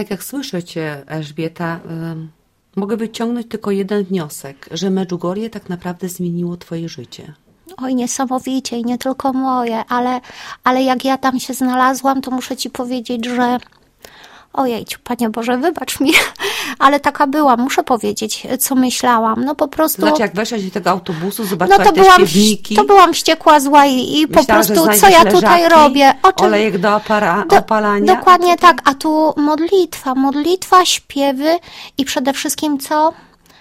Tak jak słyszę Cię, Elżbieta, mogę wyciągnąć tylko jeden wniosek, że Medjugorje tak naprawdę zmieniło Twoje życie. Oj, niesamowicie i nie tylko moje, ale jak ja tam się znalazłam, to muszę Ci powiedzieć, że ojejciu, Panie Boże, wybacz mi, ale taka byłam, muszę powiedzieć, co myślałam. No po prostu... Znaczy, jak weszłaś do tego autobusu, zobaczyłaś te śpiewniki... To byłam wściekła, zła i po prostu, co ja tutaj robię? Olejek do opalania. Dokładnie tak, a tu modlitwa, śpiewy i przede wszystkim co?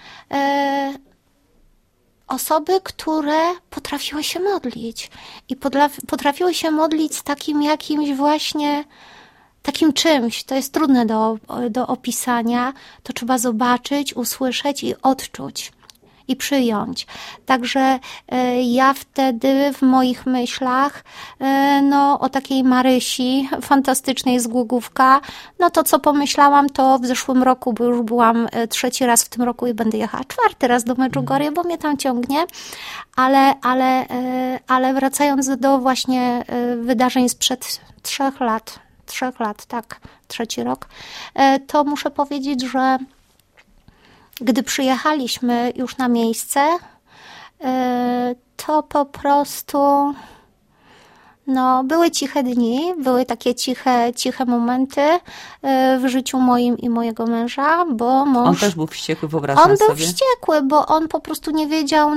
Osoby, które potrafiły się modlić i potrafiły się modlić z takim jakimś właśnie takim czymś. To jest trudne do opisania. To trzeba zobaczyć, usłyszeć i odczuć i przyjąć. Także ja wtedy w moich myślach o takiej Marysi fantastycznej z Głogówka, to co pomyślałam, to w zeszłym roku, bo już byłam 3. raz w tym roku i będę jechała 4. raz do Medjugorje, bo mnie tam ciągnie, ale wracając do właśnie wydarzeń sprzed 3 lat, tak, 3. rok, to muszę powiedzieć, że gdy przyjechaliśmy już na miejsce, to po prostu były ciche dni, były takie ciche momenty w życiu moim i mojego męża, bo mąż... On też był wściekły, wyobrażam sobie. On był wściekły, bo on po prostu nie wiedział,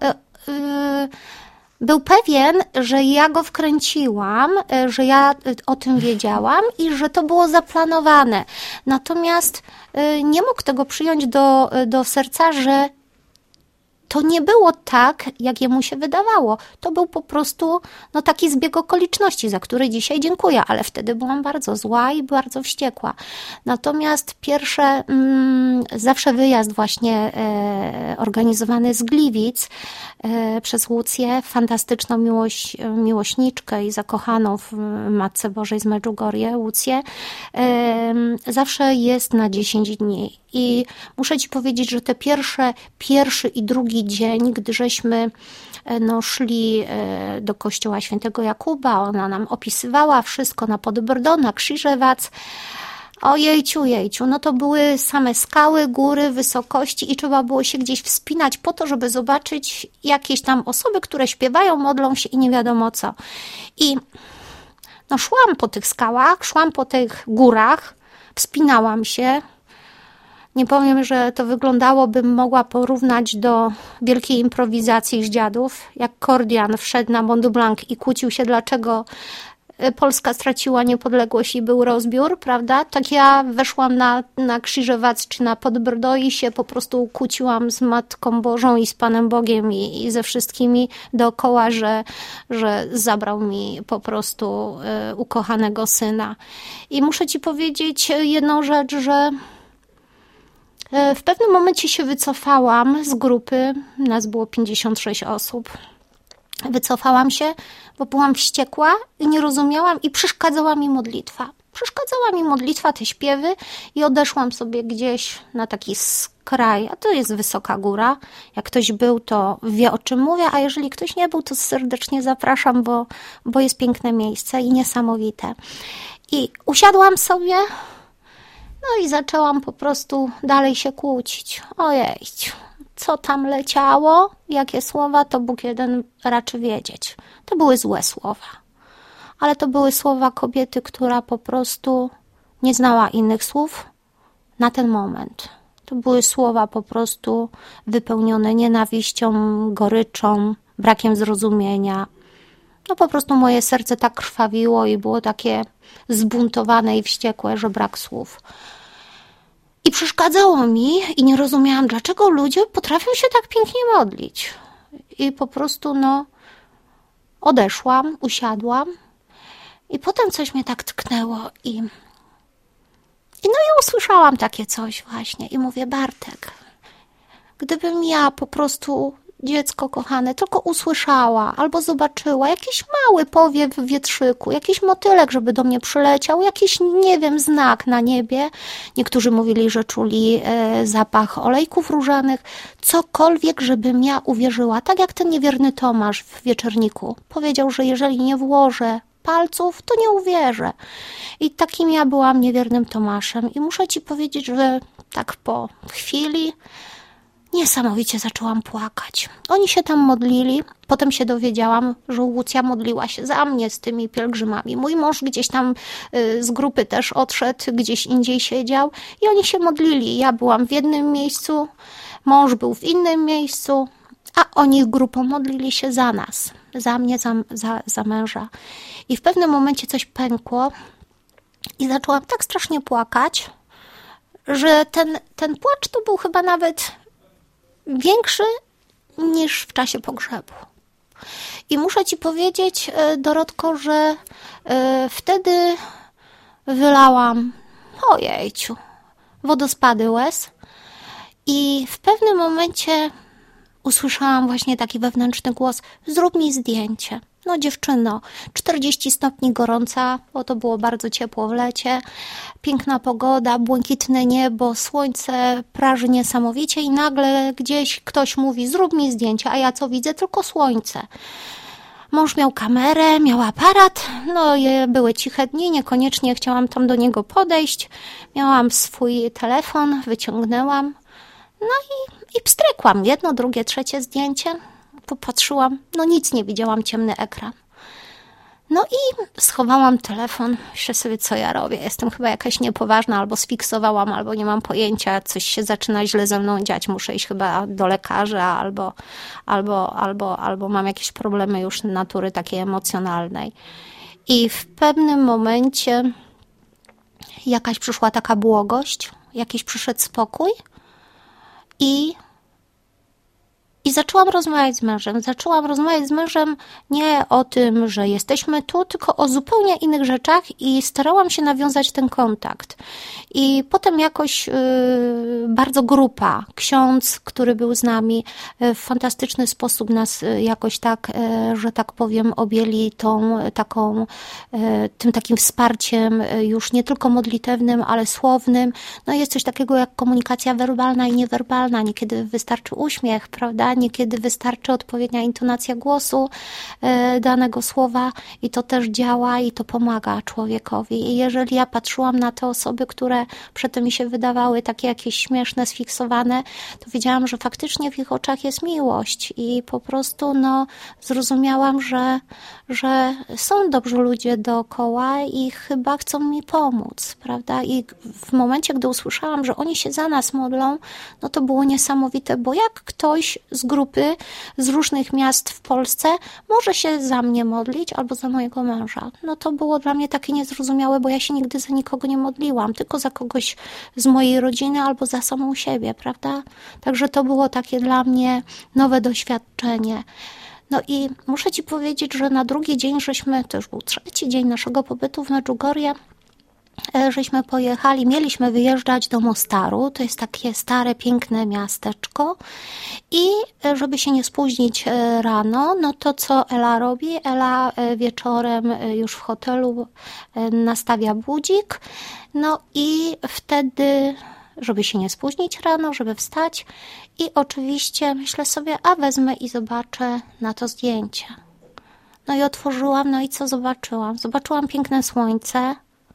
był pewien, że ja go wkręciłam, że ja o tym wiedziałam i że to było zaplanowane. Natomiast nie mógł tego przyjąć do serca, że to nie było tak, jak jemu się wydawało. To był po prostu taki zbieg okoliczności, za który dzisiaj dziękuję, ale wtedy byłam bardzo zła i bardzo wściekła. Natomiast pierwsze, zawsze wyjazd właśnie organizowany z Gliwic przez Łucję, fantastyczną miłośniczkę i zakochaną w Matce Bożej z Medjugorje, Łucję, zawsze jest na 10 dni. I muszę Ci powiedzieć, że te pierwszy i drugi dzień, gdy żeśmy szli do kościoła świętego Jakuba, ona nam opisywała wszystko na Podbrdo, na Krzyżewac. Ojejciu, to były same skały, góry, wysokości i trzeba było się gdzieś wspinać po to, żeby zobaczyć jakieś tam osoby, które śpiewają, modlą się i nie wiadomo co. I szłam po tych skałach, szłam po tych górach, wspinałam się. Nie powiem, że to wyglądało, bym mogła porównać do wielkiej improwizacji z dziadów, jak Kordian wszedł na Mont Blanc i kłócił się, dlaczego Polska straciła niepodległość i był rozbiór, prawda? Tak ja weszłam na Krzyżewac czy na Podbrdo i się po prostu kłóciłam z Matką Bożą i z Panem Bogiem i ze wszystkimi dookoła, że zabrał mi po prostu ukochanego syna. I muszę Ci powiedzieć jedną rzecz, że w pewnym momencie się wycofałam z grupy, nas było 56 osób. Wycofałam się, bo byłam wściekła i nie rozumiałam i przeszkadzała mi modlitwa. Te śpiewy i odeszłam sobie gdzieś na taki skraj, a to jest wysoka góra. Jak ktoś był, to wie, o czym mówię, a jeżeli ktoś nie był, to serdecznie zapraszam, bo jest piękne miejsce i niesamowite. I usiadłam sobie, i zaczęłam po prostu dalej się kłócić. Ojej, co tam leciało, jakie słowa, to Bóg jeden raczy wiedzieć. To były złe słowa. Ale to były słowa kobiety, która po prostu nie znała innych słów na ten moment. To były słowa po prostu wypełnione nienawiścią, goryczą, brakiem zrozumienia. Po prostu moje serce tak krwawiło i było takie zbuntowane i wściekłe, że brak słów. I przeszkadzało mi i nie rozumiałam, dlaczego ludzie potrafią się tak pięknie modlić. I po prostu odeszłam, usiadłam i potem coś mnie tak tknęło i ja usłyszałam takie coś właśnie i mówię, Bartek, gdybym ja po prostu, dziecko kochane, tylko usłyszała albo zobaczyła jakiś mały powiew w wietrzyku, jakiś motylek, żeby do mnie przyleciał, jakiś, nie wiem, znak na niebie. Niektórzy mówili, że czuli zapach olejków różanych, cokolwiek, żebym ja uwierzyła. Tak jak ten niewierny Tomasz w Wieczerniku powiedział, że jeżeli nie włożę palców, to nie uwierzę. I takim ja byłam niewiernym Tomaszem. I muszę ci powiedzieć, że tak po chwili niesamowicie zaczęłam płakać. Oni się tam modlili. Potem się dowiedziałam, że Łucja modliła się za mnie z tymi pielgrzymami. Mój mąż gdzieś tam z grupy też odszedł, gdzieś indziej siedział i oni się modlili. Ja byłam w jednym miejscu, mąż był w innym miejscu, a oni grupą modlili się za nas, za mnie, za męża. I w pewnym momencie coś pękło i zaczęłam tak strasznie płakać, że ten płacz to był chyba nawet większy niż w czasie pogrzebu. I muszę ci powiedzieć, Dorotko, że wtedy wylałam, ojejciu, wodospady łez i w pewnym momencie usłyszałam właśnie taki wewnętrzny głos: zrób mi zdjęcie. No dziewczyno, 40 stopni gorąca, bo to było bardzo ciepło w lecie, piękna pogoda, błękitne niebo, słońce praży niesamowicie i nagle gdzieś ktoś mówi: zrób mi zdjęcie, a ja co widzę? Tylko słońce. Mąż miał kamerę, miał aparat, no były ciche dni, niekoniecznie chciałam tam do niego podejść. Miałam swój telefon, wyciągnęłam, no i pstrykłam jedno, drugie, trzecie zdjęcie. Popatrzyłam, no nic nie widziałam, ciemny ekran. No i schowałam telefon, myślę sobie, co ja robię. Jestem chyba jakaś niepoważna, albo sfiksowałam, albo nie mam pojęcia, coś się zaczyna źle ze mną dziać, muszę iść chyba do lekarza, albo mam jakieś problemy już natury takiej emocjonalnej. I w pewnym momencie jakaś przyszła taka błogość, jakiś przyszedł spokój i zaczęłam rozmawiać z mężem. Zaczęłam rozmawiać z mężem nie o tym, że jesteśmy tu, tylko o zupełnie innych rzeczach i starałam się nawiązać ten kontakt. I potem jakoś bardzo grupa, ksiądz, który był z nami, w fantastyczny sposób nas jakoś tak, że tak powiem, objęli tym takim wsparciem już nie tylko modlitewnym, ale słownym. No jest coś takiego jak komunikacja werbalna i niewerbalna. Niekiedy wystarczy uśmiech, prawda? Niekiedy wystarczy odpowiednia intonacja głosu danego słowa i to też działa i to pomaga człowiekowi. I jeżeli ja patrzyłam na te osoby, które przedtem mi się wydawały takie jakieś śmieszne, sfiksowane, to wiedziałam, że faktycznie w ich oczach jest miłość i po prostu zrozumiałam, że są dobrzy ludzie dookoła i chyba chcą mi pomóc, prawda? I w momencie, gdy usłyszałam, że oni się za nas modlą, no to było niesamowite, bo jak ktoś z grupy, z różnych miast w Polsce może się za mnie modlić albo za mojego męża. No to było dla mnie takie niezrozumiałe, bo ja się nigdy za nikogo nie modliłam, tylko za kogoś z mojej rodziny albo za samą siebie, prawda? Także to było takie dla mnie nowe doświadczenie. No i muszę ci powiedzieć, że na drugi dzień to już był trzeci dzień naszego pobytu w Medjugorje, żeśmy pojechali, mieliśmy wyjeżdżać do Mostaru, to jest takie stare, piękne miasteczko i żeby się nie spóźnić rano, no to co Ela robi? Ela wieczorem już w hotelu nastawia budzik, no i wtedy, żeby się nie spóźnić rano, żeby wstać i oczywiście myślę sobie, wezmę i zobaczę na to zdjęcie. No i otworzyłam, no i co zobaczyłam? Zobaczyłam piękne słońce,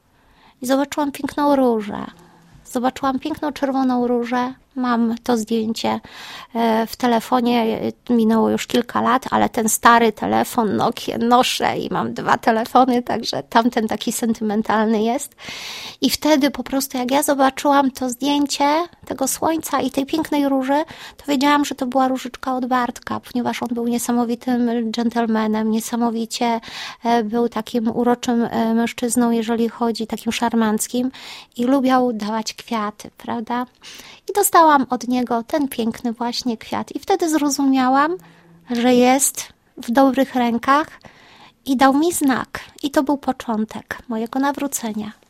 i zobaczyłam piękną różę. Zobaczyłam piękną czerwoną różę. Mam to zdjęcie w telefonie. Minęło już kilka lat, ale ten stary telefon Nokia noszę i mam 2 telefony, także tamten taki sentymentalny jest. I wtedy po prostu jak ja zobaczyłam to zdjęcie tego słońca i tej pięknej róży, to wiedziałam, że to była Różyczka od Bartka, ponieważ on był niesamowitym dżentelmenem, niesamowicie był takim uroczym mężczyzną, jeżeli chodzi, takim szarmanckim i lubiał dawać kwiaty, prawda? I dostałam od niego ten piękny właśnie kwiat. I wtedy zrozumiałam, że jest w dobrych rękach i dał mi znak. I to był początek mojego nawrócenia.